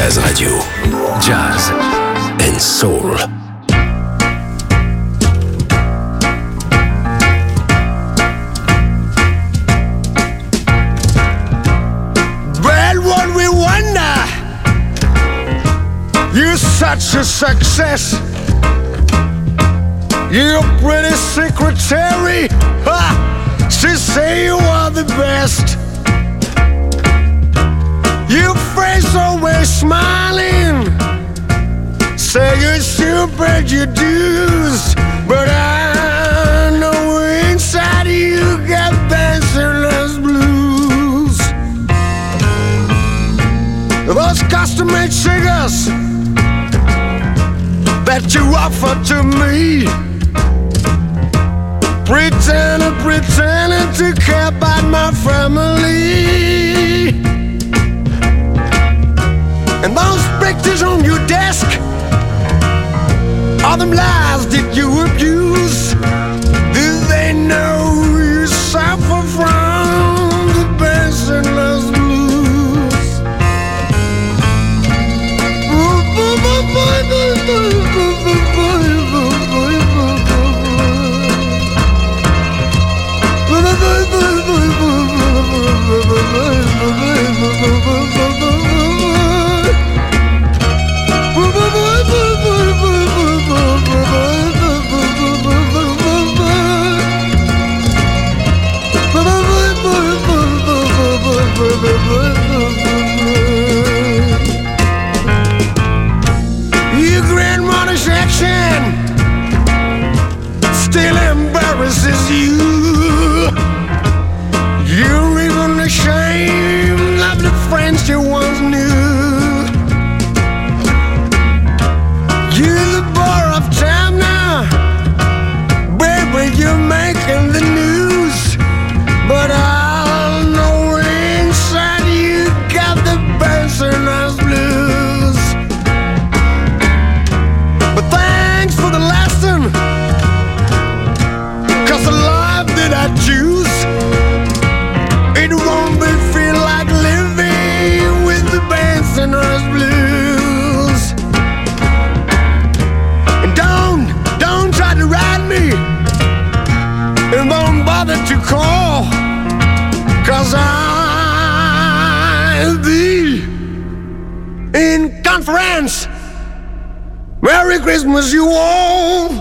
Jazz Radio. Jazz and Soul. Well, what we wonder, you're such a success. You're a pretty secretary. Ha! She say you are the best. Your face always smiling. Say you still paid your dues, but I know inside you got dancerless blues. Those custom-made cigars that you offer to me, pretending to care about my family. And those pictures on your desk, all them lies that you abuse, do they know you suffer from the dancerless blues? Your grandmother's action still embarrasses you. You're even ashamed of the friends you once knew. You're the bore of time now, baby, you're making the news. But I know inside you got the dancerless blues. But thanks for the lesson, 'cause the life that I choose, it won't be feel like living with the dancerless blues. And don't try to ride me, and don't bother to call, 'cause I'll be in conference. Merry Christmas, you all.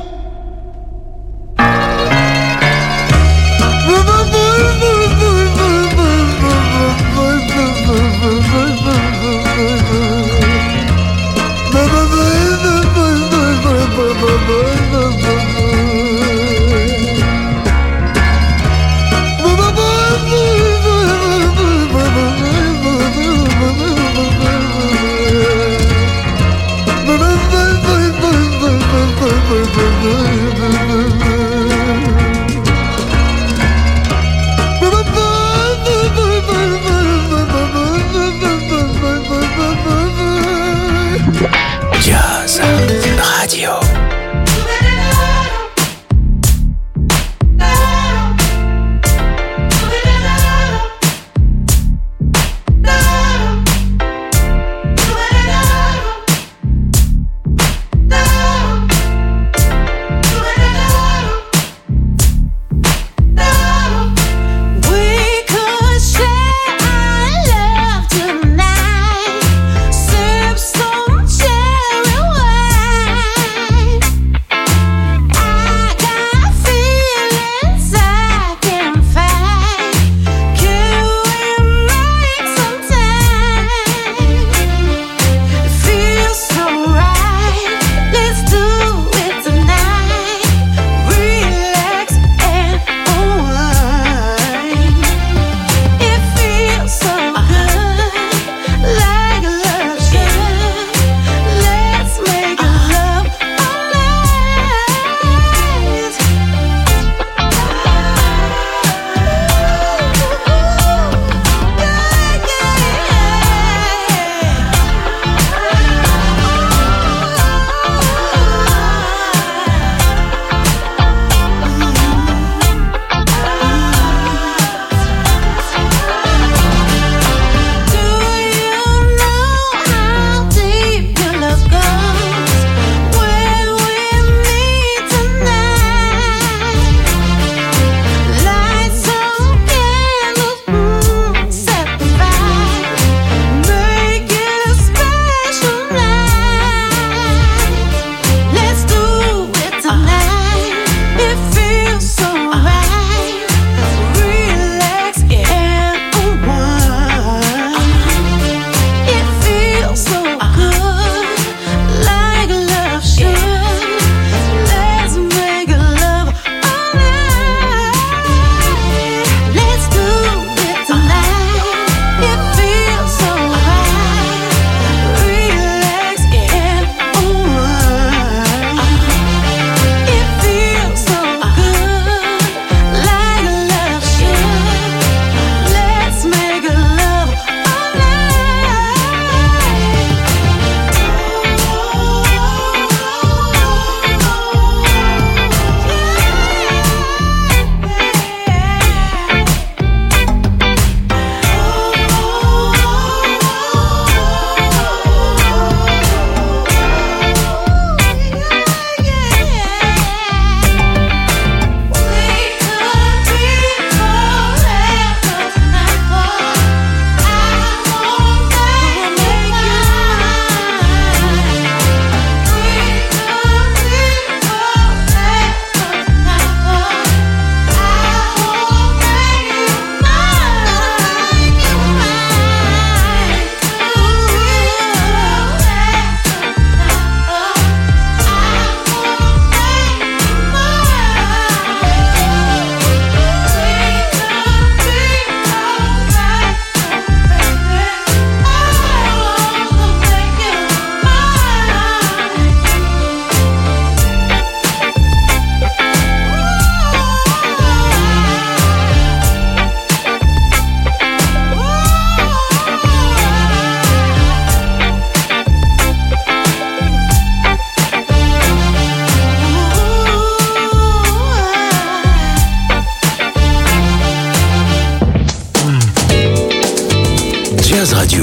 Jazz Radio.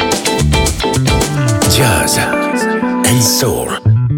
Jazz and Soul.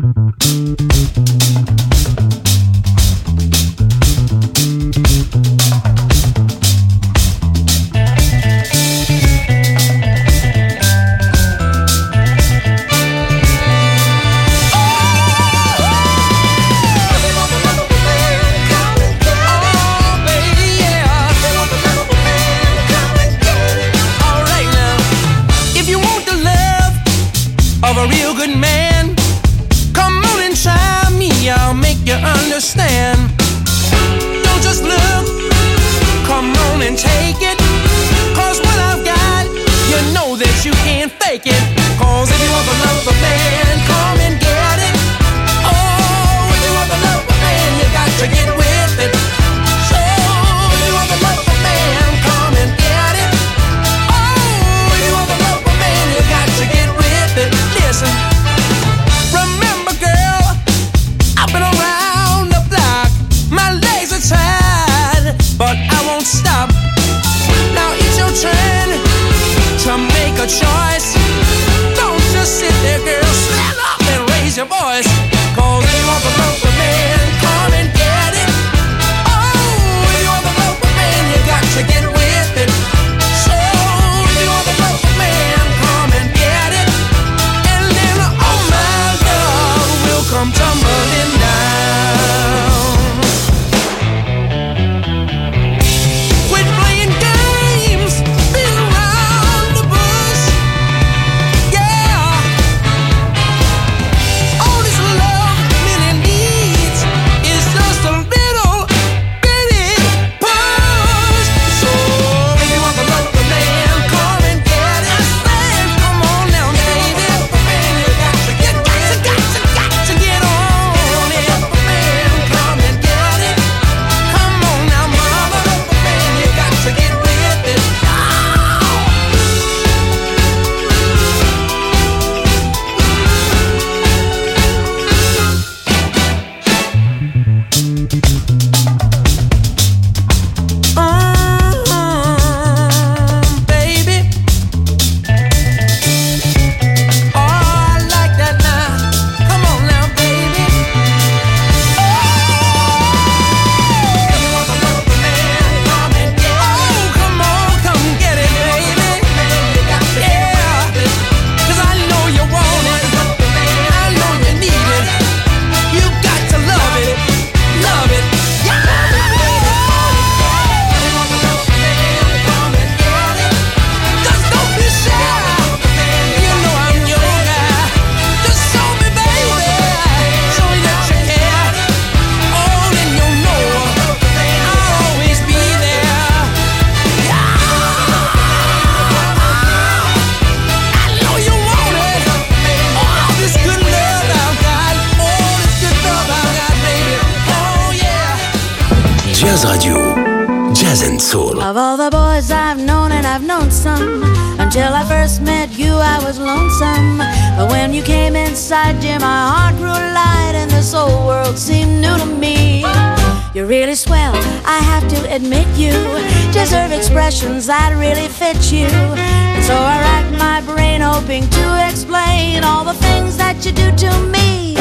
Jazz Radio, Jazz and Soul. Of all the boys I've known, and I've known some, until I first met you I was lonesome. But when you came inside, dear, my heart grew light and this whole world seemed new to me. You're really swell, I have to admit you deserve expressions that really fit you. And so I racked my brain hoping to explain all the things that you do to me.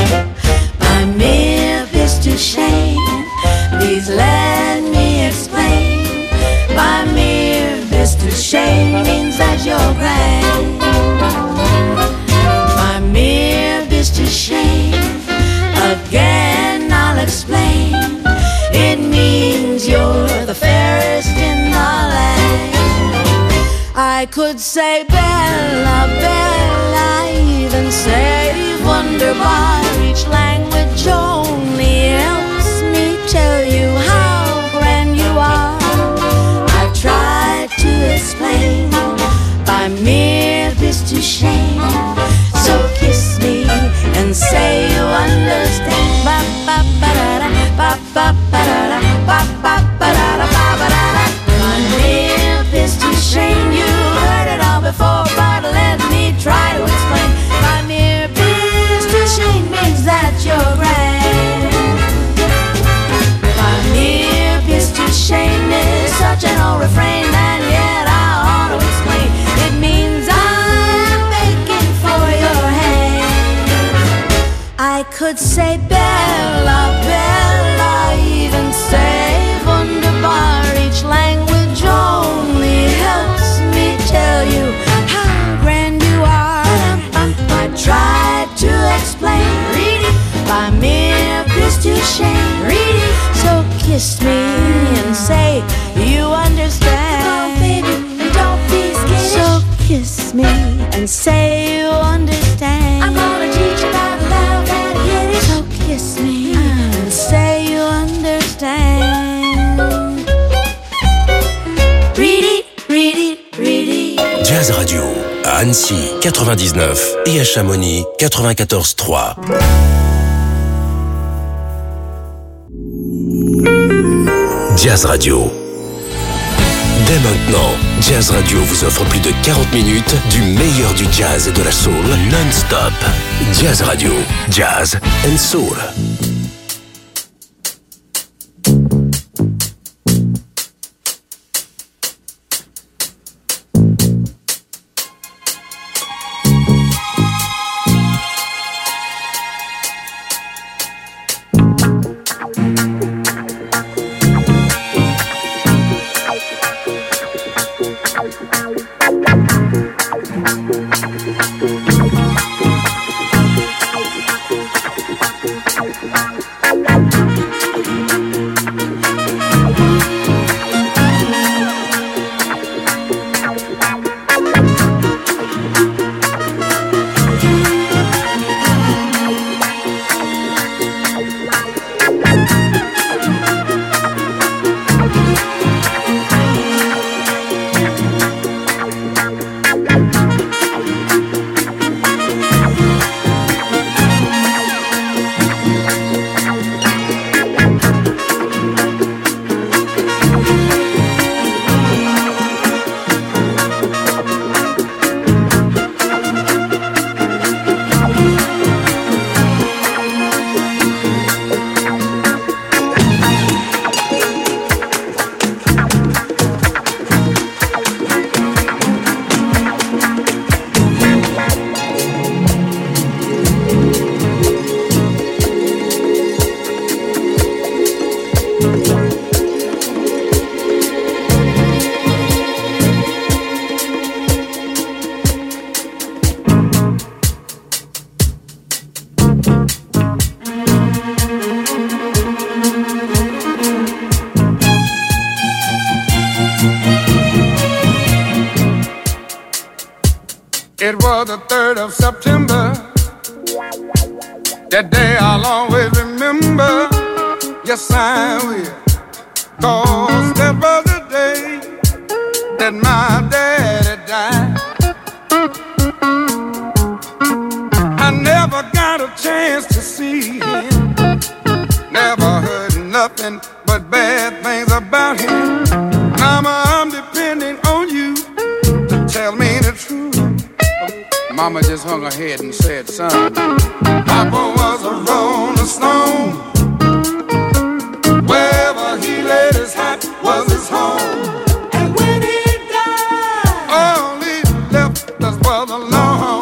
My mere is to shame, please let me explain. My mere is to shame means that you're great. My mere is to shame, again I'll explain. It means you're the fairest in the land. I could say Bella, Bella, even say Wunderbar. Each language only helps me tell you how grand you are. I've tried to explain by mere bis to shame. So kiss me and say you understand. Ba ba ba da da, ba ba ba da da, ba ba ba da da, ba ba da da. My mere bis to shame. You heard it all before, but let me try to explain. My mere bis to shame means that you're great. My mere would say Bella, Bella, even say wunderbar. Each language only helps me tell you how grand you are. I tried to explain, by mere crystal shame. So kiss me and say you understand. Oh baby, don't be scared. So kiss me and say you understand. I'm gonna teach you how to love and hit it. So kiss me and say you understand. Read it, read it, read it. Jazz Radio, à Annecy 99 et à Chamonix 94.3. Jazz Radio. Dès maintenant, Jazz Radio vous offre plus de 40 minutes du meilleur du jazz et de la soul non-stop. Jazz Radio, Jazz and Soul. It was the 3rd of September. That day I'll always remember. Yes, I will. 'Cause that was the day that my daddy died. I never got a chance to see him. Never heard nothing but bad things about him. Mama, I'm depending on you to tell me the truth. Mama just hung her head and said, son, Papa was a rolling stone. Wherever he laid his hat was his home. And when he died, all he left us was alone.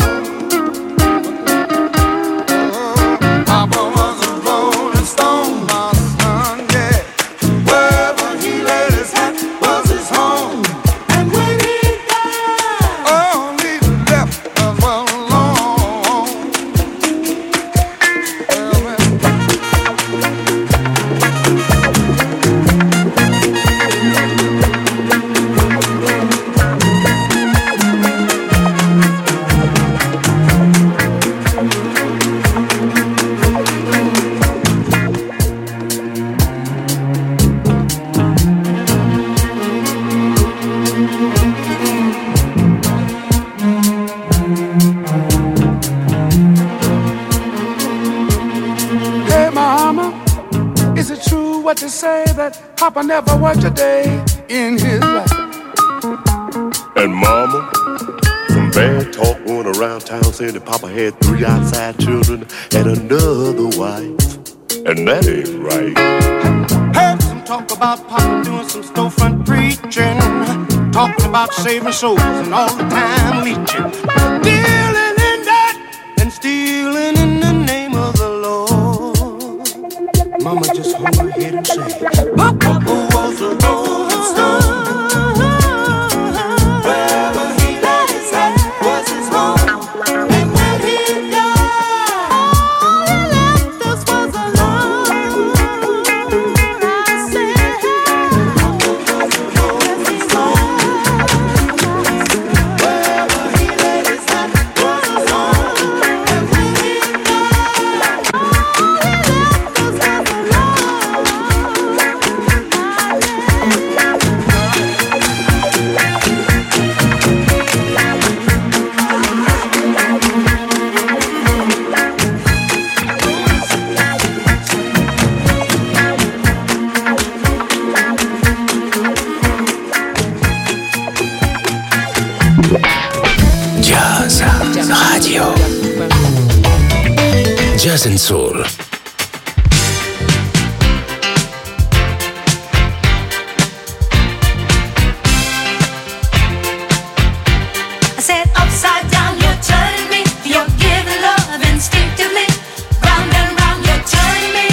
Oh, Papa was a rolling stone, my son, yeah. Wherever he laid his hat was his home. And when he died, all he left us was alone. Hey, Mama, is it true what you say that Papa never worked a day in his life? And Mama, some bad talk going around town saying that Papa had 3 outside children and another wife. And that ain't right. Heard some talk about Papa doing some storefront preaching, talking about saving souls and all the time leeching, dealing in that and stealing in the name of the Lord. Radio. Jazz and Soul. I said upside down, you're turning me. You're giving love instinctively. Round and round, you're turning me.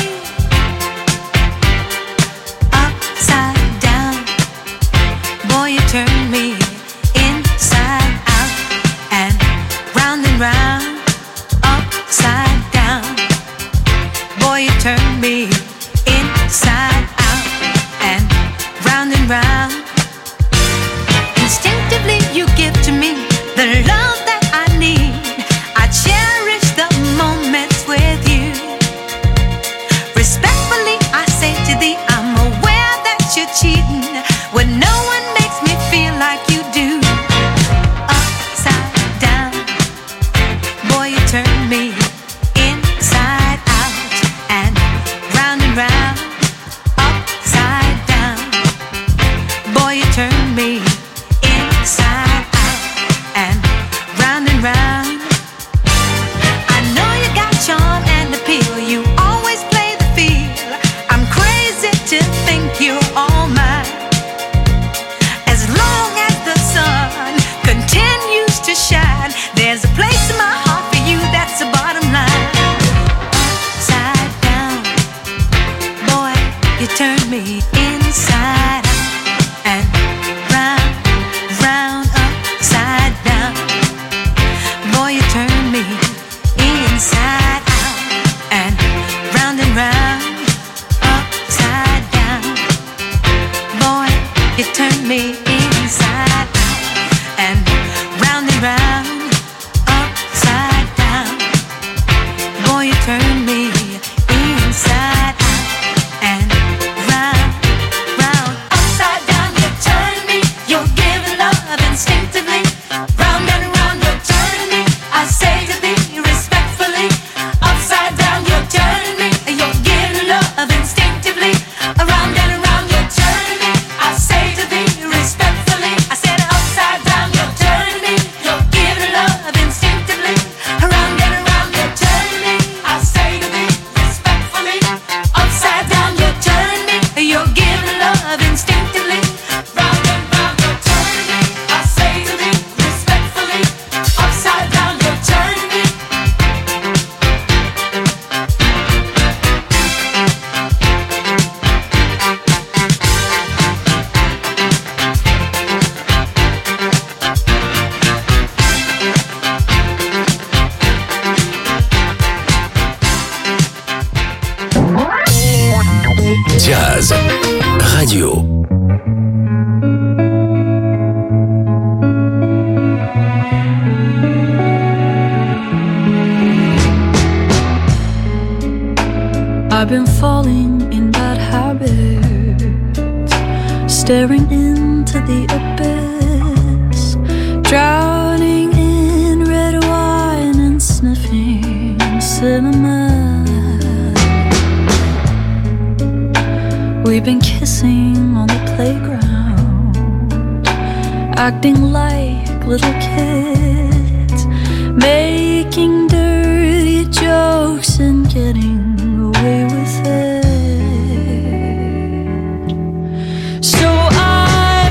Upside down, boy, you turn me inside out and round and round. Upside down, boy, you turn me inside out and round. Instinctively, you give to me the love that I need. I cherish the moments with you. Respectfully, I say to thee, I'm aware that you're cheating when no one makes me feel like you do. Upside down, boy, you turn me inside out and round. Upside down, boy, you turn me inside out and round. I know you got charm and appeal. You always play the field. I'm crazy to think you're all mine. As long as the sun continues to shine, there's a place in my heart for you. That's the bottom line. Upside down, boy, you turn me inside out and round, upside down. Boy, you turn me inside out and round, upside down. Boy, you turn me inside out and round, upside down. Boy, you turn me inside out and round, upside down. You turn me, you're giving love instinctively. Round and round, you're turning me. I say to thee respectfully, upside down, you're turning me. You're giving love instinctively. Around and around, you're turning me. I say to thee respectfully. I said upside down, you're turning me. You're giving love instinctively. Around and around, you're turning me. I say to thee respectfully. Upside down, you're turning me. You're giving love instinctively. Round and round, you're turning me. I say to thee respectfully. Upside down, you're turning me. Jazz Radio. I've been falling in bad habits, staring into the abyss, drowning in red wine and sniffing cinnamon. We've been kissing on the playground, acting like little kids, making dirty jokes and getting away with it. So I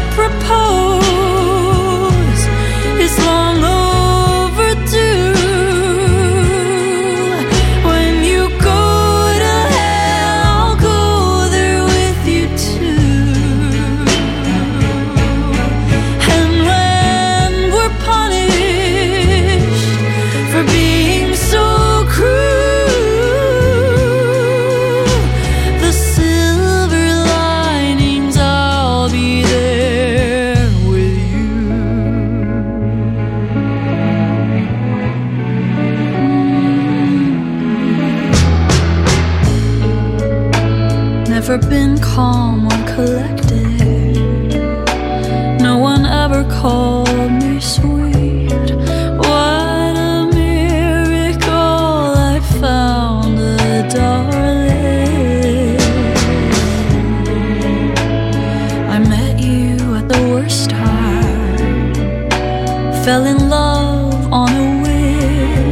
propose, it's long overdue. When you go to hell, I'll go there with you too. And when we're punished for being so cruel, the silver linings, I'll be there with you. Never been calm or collected. No one ever called me sweet. What a miracle, I found a darling. I met you at the worst time, fell in love on a whim.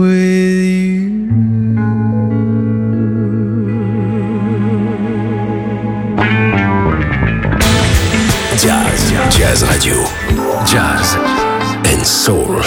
with you. Jazz Radio, Jazz and Soul.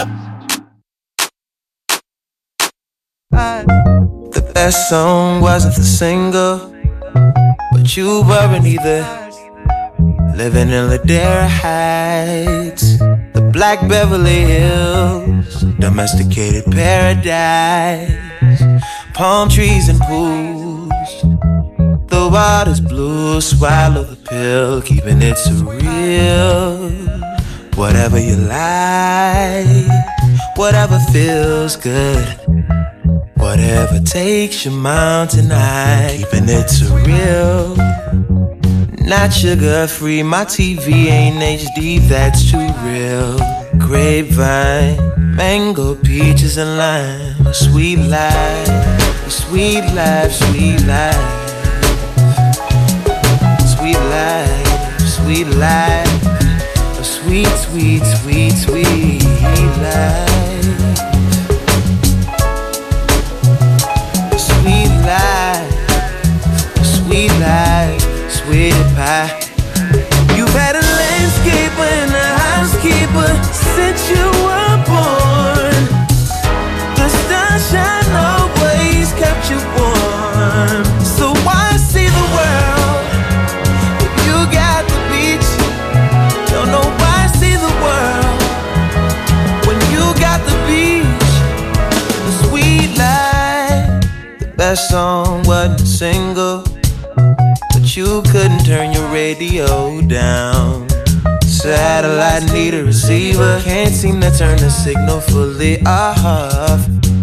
The best song wasn't the single, but you weren't either. Living in Ladera Heights, the Black Beverly Hills, domesticated paradise, palm trees and pools. The water's blue, swallow the pill, keeping it surreal. Whatever you like, whatever feels good, whatever takes your mountain high, keeping it surreal. Not sugar-free, my TV ain't HD, that's too real. Grapevine, mango, peaches and lime, a sweet life, a sweet life, sweet life. Sweet life, sweet life, a sweet, sweet, sweet, sweet life. A sweet life, a sweet life, sweet pie. You've had a landscaper and a housekeeper since you were born. The sunshine always kept you warm. So why see the world? Got the beach, don't know why I see the world when you got the beach. The sweet life, the best song wasn't a single, but you couldn't turn your radio down. Satellite need a receiver, can't seem to turn the signal fully off.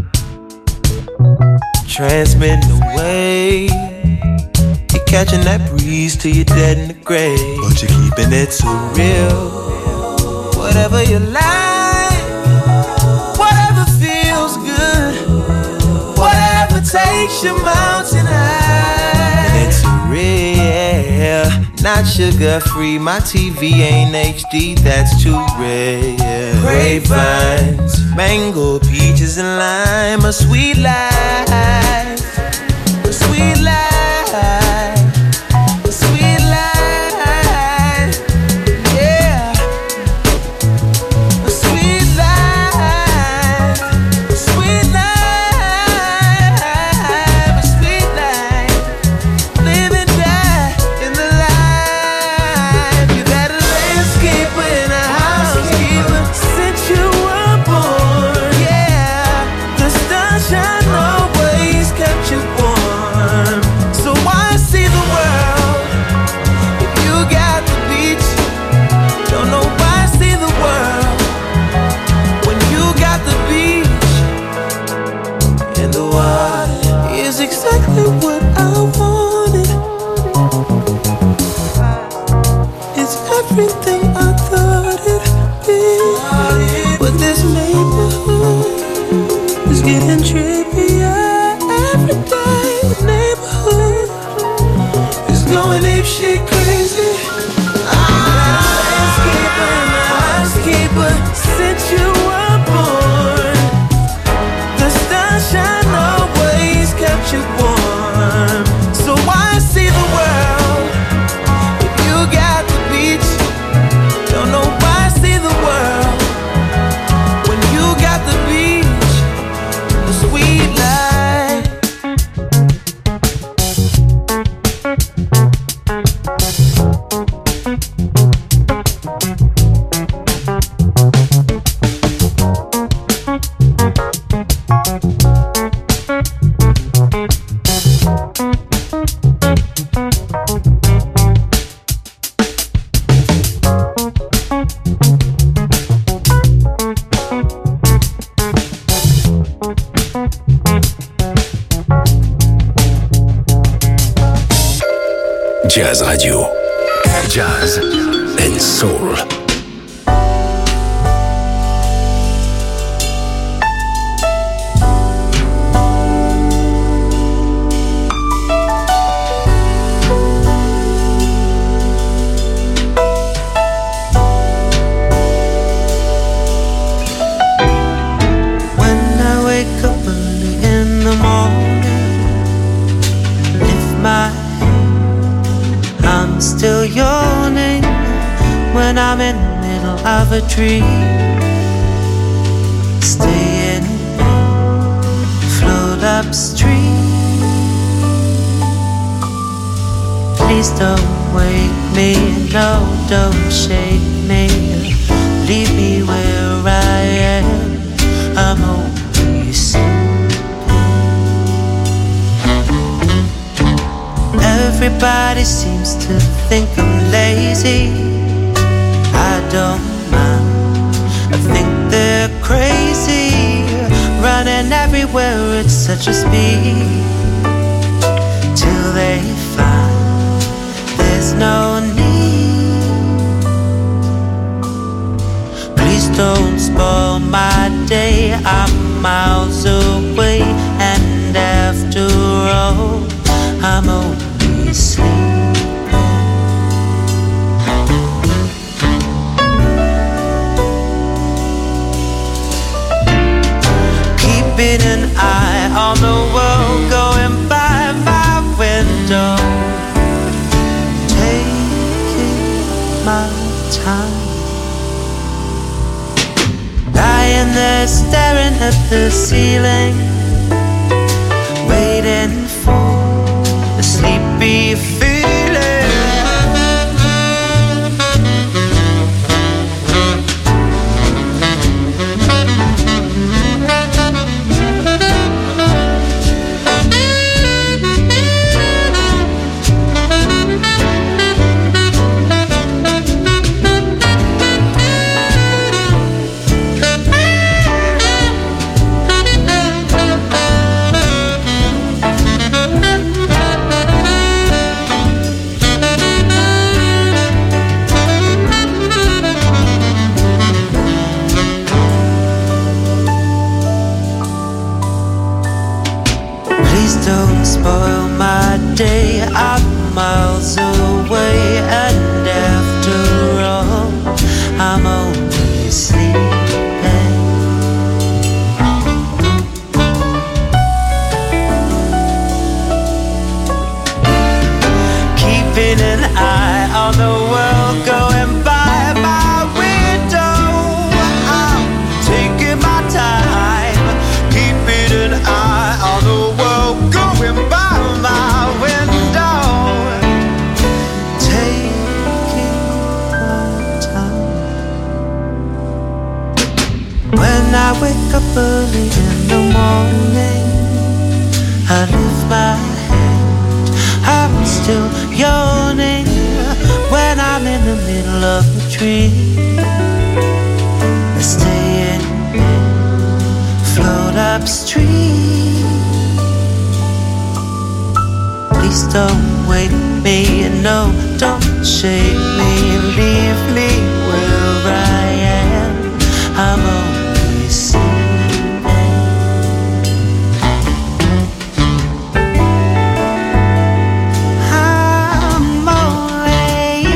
Transmitting away, catching that breeze till you're dead in the grave, but you're keeping it so real. Whatever you like, whatever feels good, whatever takes your mountain high, and it's real. Not sugar-free, my TV ain't HD, that's too rare. Grapevines, mango, peaches and lime, a sweet life, a sweet life. Jazz Radio, Jazz and Soul. When I wake up of a dream. Stay in bed, float upstream. Please don't wake me, no, don't shake me. Leave me where I am, I'm only sleeping. Everybody seems to think I'm lazy. I don't mind, I think they're crazy. Running everywhere at such a speed, till they find there's no need. Please don't spoil my day, I'm miles away. And after all, I'm only sleeping. Keeping an eye on the world going by my window, taking my time. Lying there staring at the ceiling, waiting for the sleepy feeling. Don't spoil my day, I'm miles away. And after all, I'm only sleeping. Keeping an eye on the world going by my window, I'm taking my time. Keeping an eye on the world going by my window, taking my time. When I wake up early in the morning, I lift my head, I'm still yawning. When I'm in the middle of a dream, I stay in bed, float upstream. Please don't wake me, no, don't shake me. Leave me where I am, I'm only sleeping. I'm only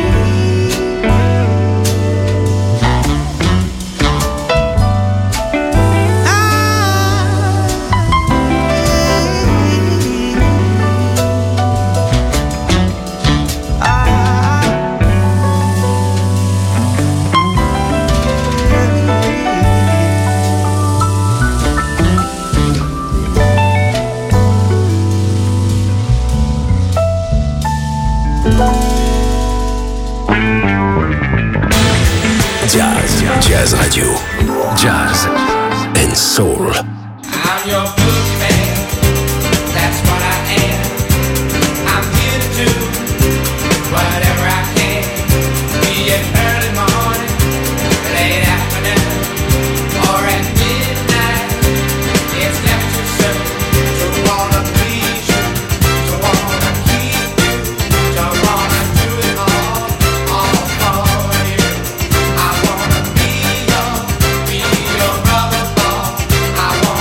Jazz Radio. Jazz and Soul. I'm your boogeyman, that's what I am. I'm here to do whatever I can. Be it early morning, late afternoon, or at midnight. It's never too soon to wanna please you, to wanna keep you, to wanna do it all for you. I wanna be your rubber ball. I wanna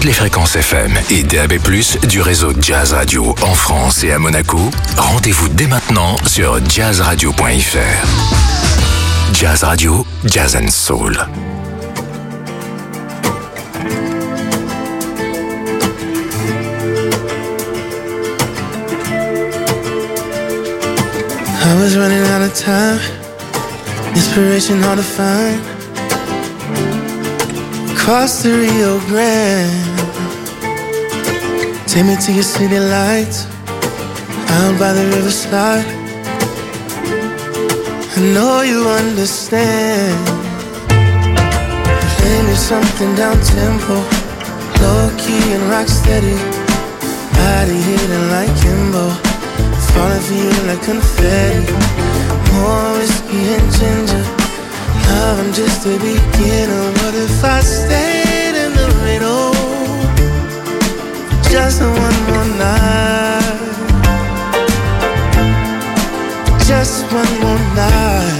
les fréquences FM et DAB+, du réseau Jazz Radio en France et à Monaco, rendez-vous dès maintenant sur jazzradio.fr. Jazz Radio, Jazz and Soul. I was running out of time, inspiration hard to find. Across the Rio Grande, take me to your city lights, out by the riverside. I know you understand. Play me something down tempo, low key and rock steady. Body hitting like Kimbo, falling for you like confetti. More whiskey and ginger, love, I'm just a beginner. What if I stayed in the middle, just one more night, just one more night.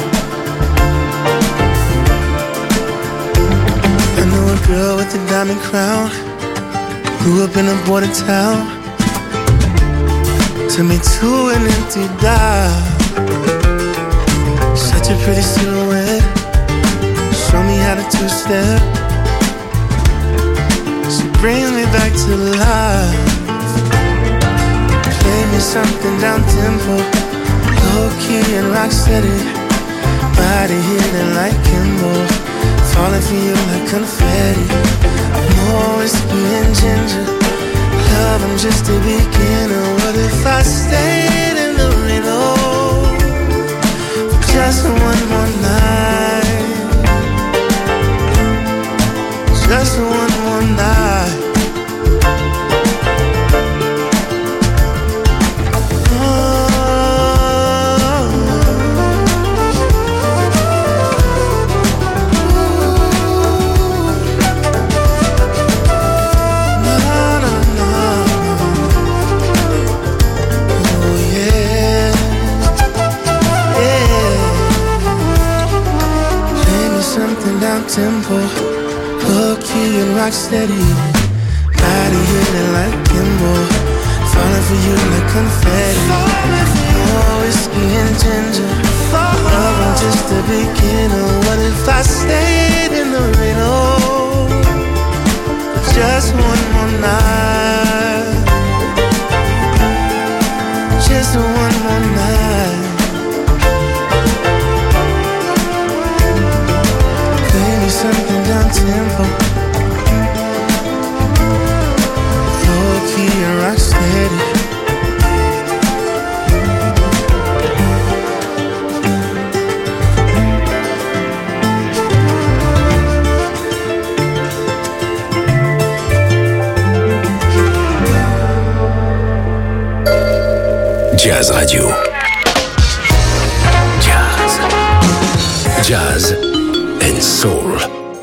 I knew a girl with a diamond crown, grew up in a border town. Took me to an empty dive. Such a pretty silhouette, show me how to two-step. She brings me back to life. Play me something down tempo, low key and rock steady. Body hitting like Kimbo, falling for you like confetti. More whiskey and ginger, love, I'm just a beginner. What if I stayed in the middle, just one more night, just one more night. Tempo, low key and rock steady. Body hitting like Kimbo, falling for you like confetti. More whiskey and ginger, love, I'm just a beginner. What if I stayed in the middle, just one more night, just one more night. Something down tempo, low key and rock steady. Jazz Radio. Jazz and Soul.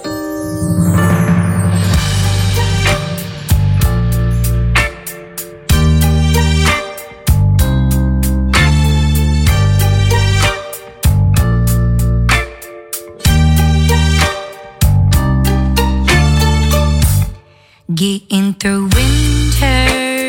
Getting through winter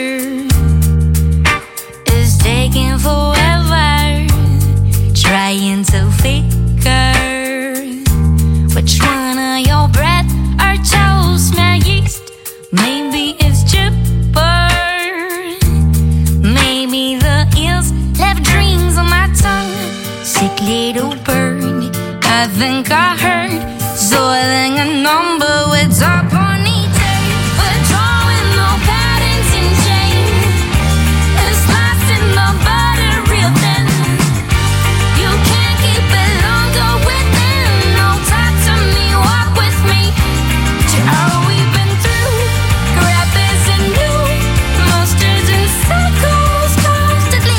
is taking forever, trying to figure which one of your breath or toes smell yeast. Maybe it's chipper, maybe the ills left dreams on my tongue. Sick little bird, I think I heard soiling a number with top ponytail.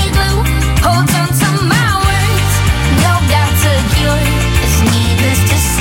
Hold on to my words, no doubt to cure. It's needless to say.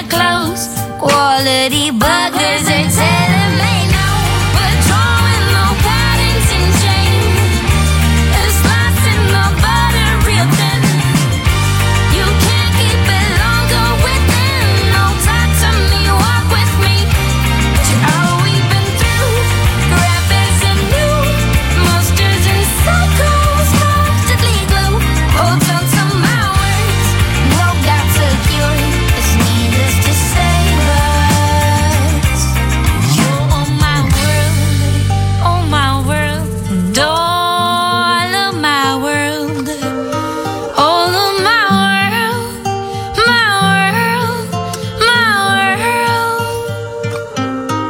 their clothes. Quality buggers, they tell them they know. But drawing no patterns and chains, and slicing the butter real thin. You can't keep it longer within. No, talk to me, walk with me. All we've been through, graphics and new, monsters and psychos, constantly glue. Hold on to my words, no got to cure it. It's needless to say, but you're on my world, and all of my world, all of my world, my world, my world.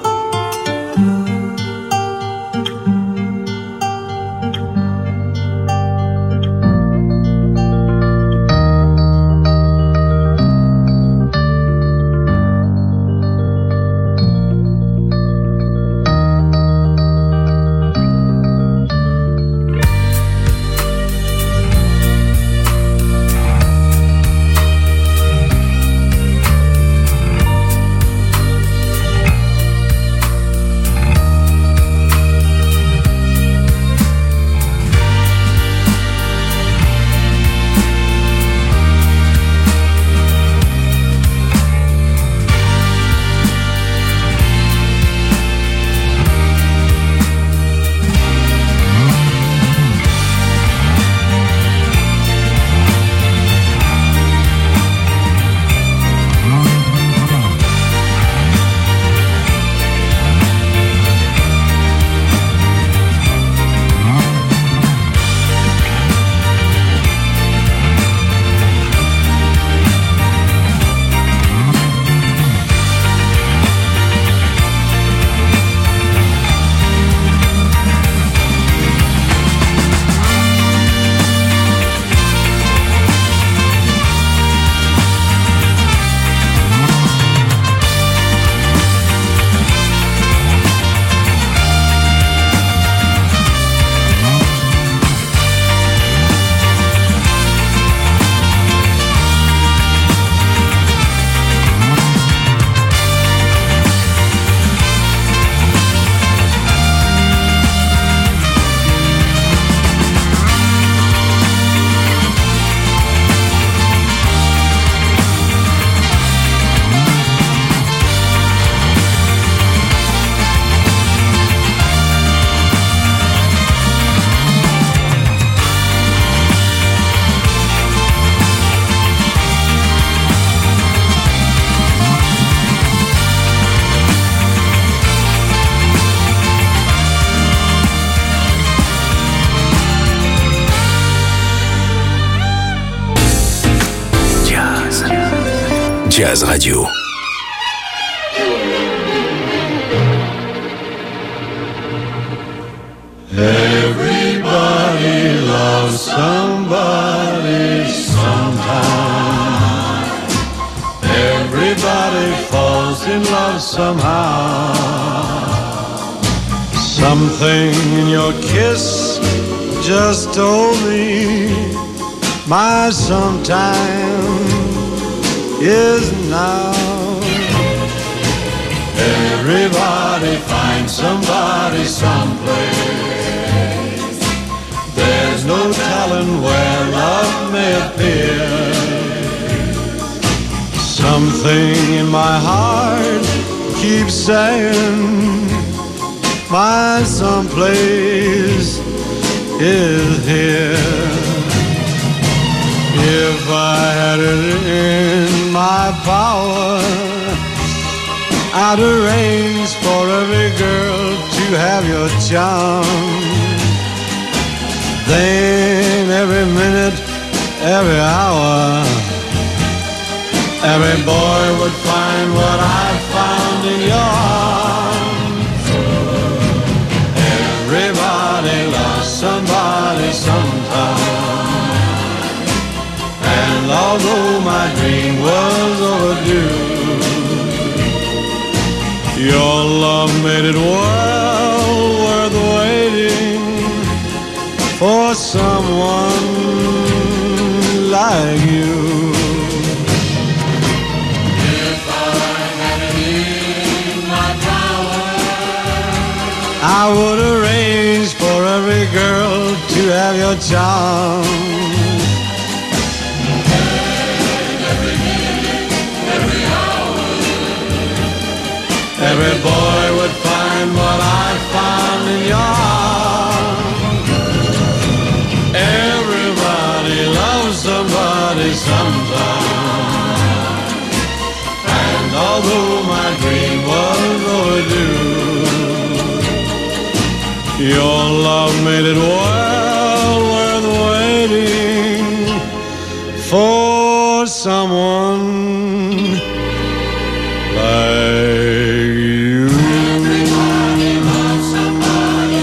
Jazz Radio. Everybody loves somebody sometime. Everybody falls in love somehow. Something in your kiss just told me my sometime is now. Everybody finds somebody someplace. There's no telling where love may appear. Something in my heart keeps saying my someplace is here. If I had it in my power, I'd arrange for every girl to have your charm. Then every minute, every hour, every boy would find what I found in your arms. Everybody loves somebody sometime. And although my dream was overdue, your love made it well worth waiting for someone like you. I would arrange for every girl to have your charm. Every minute, every hour, every boy would find what I found in your arms. Everybody loves somebody sometime. And although my dream was overdue, your love made it well worth waiting for someone like you. Everybody loves somebody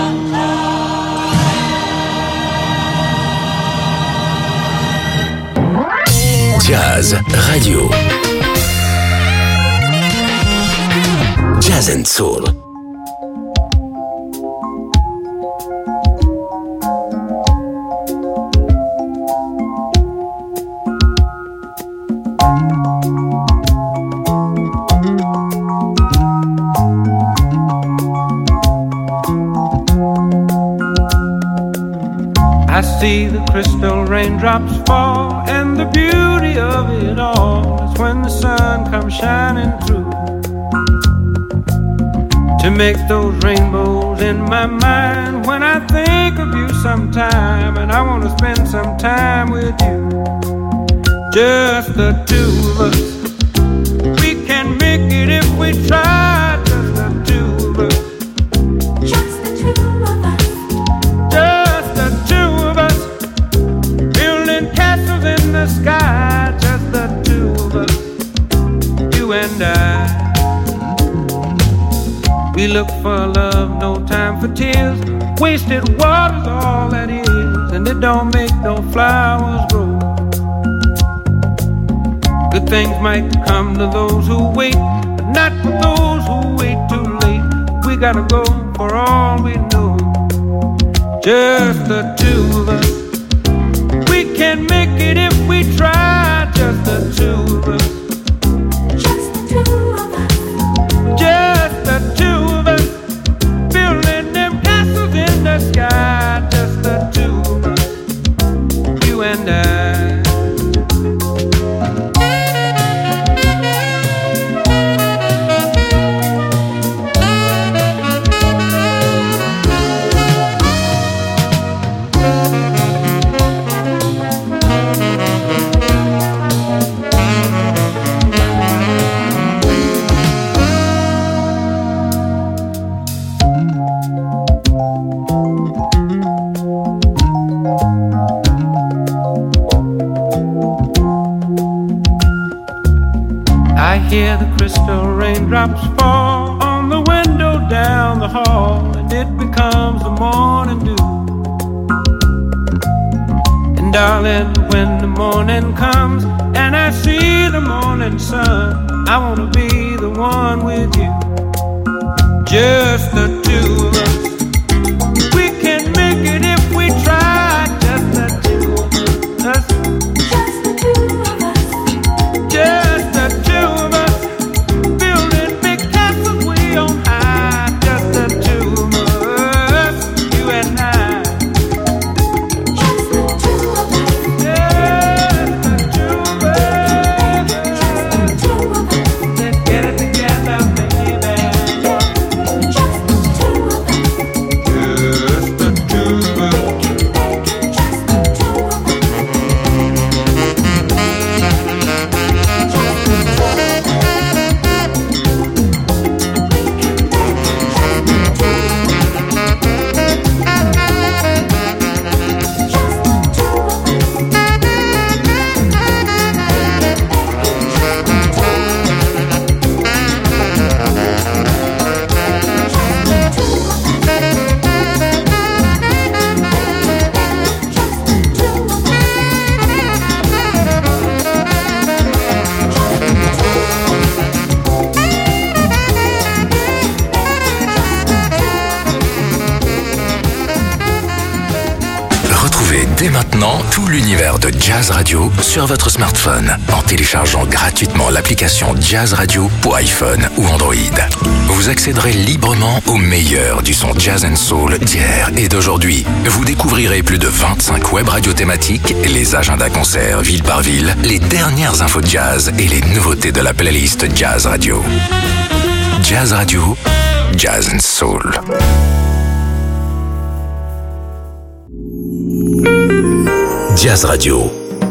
sometime. Jazz Radio. Jazz and Soul. I see the crystal raindrops fall, and the beauty of it all is when the sun comes shining through to make those rainbows in my mind. When I think of you sometime, and I want to spend some time with you, just the two of us. We can make it if we try, just the two of us. Just the two of us. Just the two of us, building castles in the sky. Just the two of us, you and I. We look for love, no time for tears. Wasted water's all that is, and it don't make no flowers grow. Good things might come to those who wait, but not for those who wait too late. We gotta go for all we know. Just the two of us. We can make it if we try. Just the two of us. Just the two of us. Just the two of us. Building them castles in the sky. Just the two of us. You and I. I hear the crystal raindrops fall on the window down the hall, and it becomes the morning dew. And darling, when the morning comes and I see the morning sun, I wanna be the one with you. Just the two of us. We can make it if we try. Just the two of us. Just the two of us. Just the two of us, building big castles way on high. Just the two of us, you and I. Just the two of us. Just the two of us. Just the two of us. Let's get it together, baby. Just the two of us. maintenant tout l'univers de Jazz Radio sur votre smartphone en téléchargeant gratuitement l'application Jazz Radio pour iPhone ou Android. Vous accéderez librement au meilleur du son jazz and soul d'hier et d'aujourd'hui. Vous découvrirez plus de 25 web radios thématiques, les agendas concerts ville par ville, les dernières infos de jazz et les nouveautés de la playlist Jazz Radio. Jazz Radio, Jazz and Soul. Jazz Radio.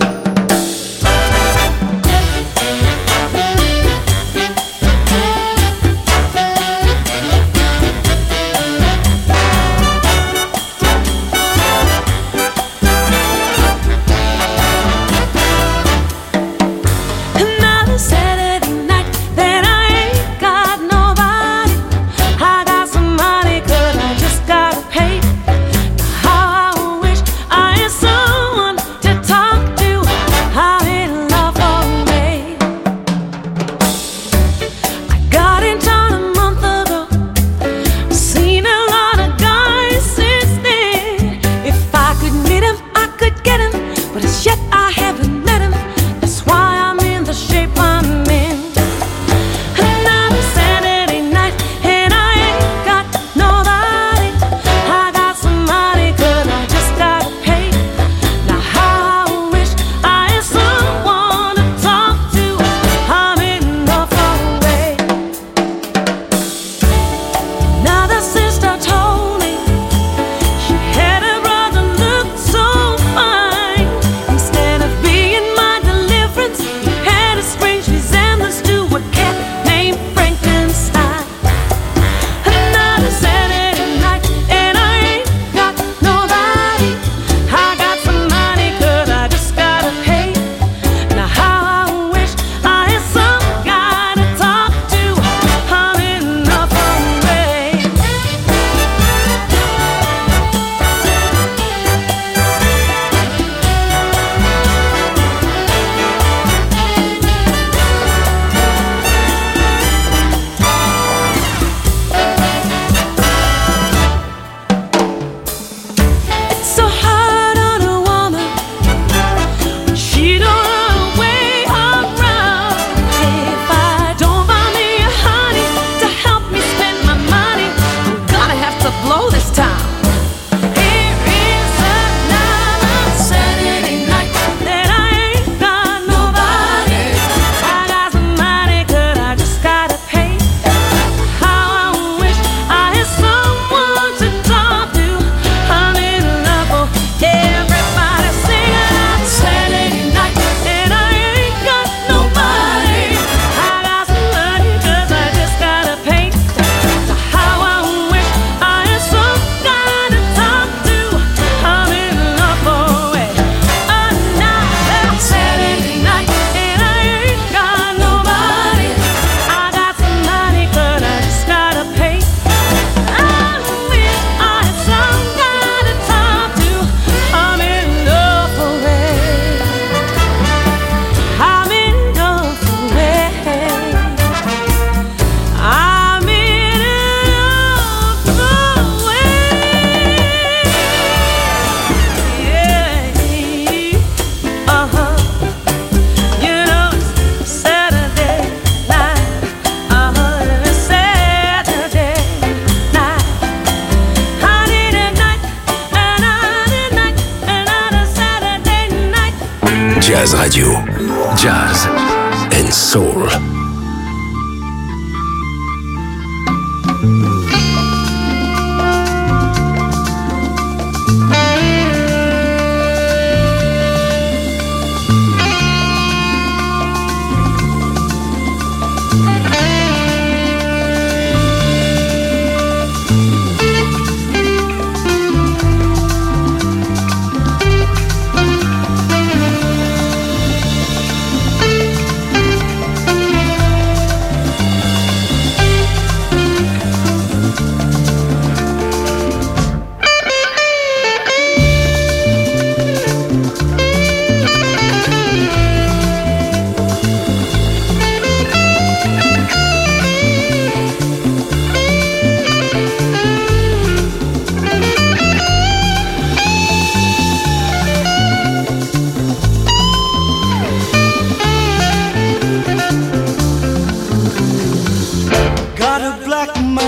Jazz Radio, Jazz and Soul.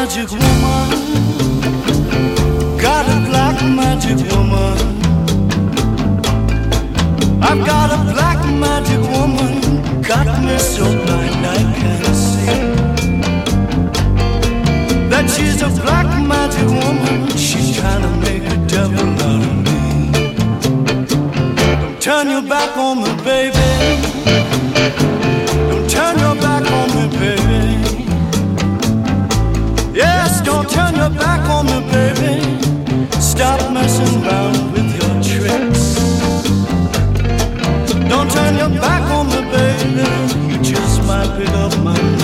magic woman, got a black magic woman. I've got a black magic woman, got me so blind I can't see. That she's a black magic woman, she's trying to make a devil out of me. Don't turn your back on me, baby. Don't turn your back on me, baby. Yes, don't turn your back on me, baby. Stop messing around with your tricks. Don't turn your back on me, baby. You just might pick up my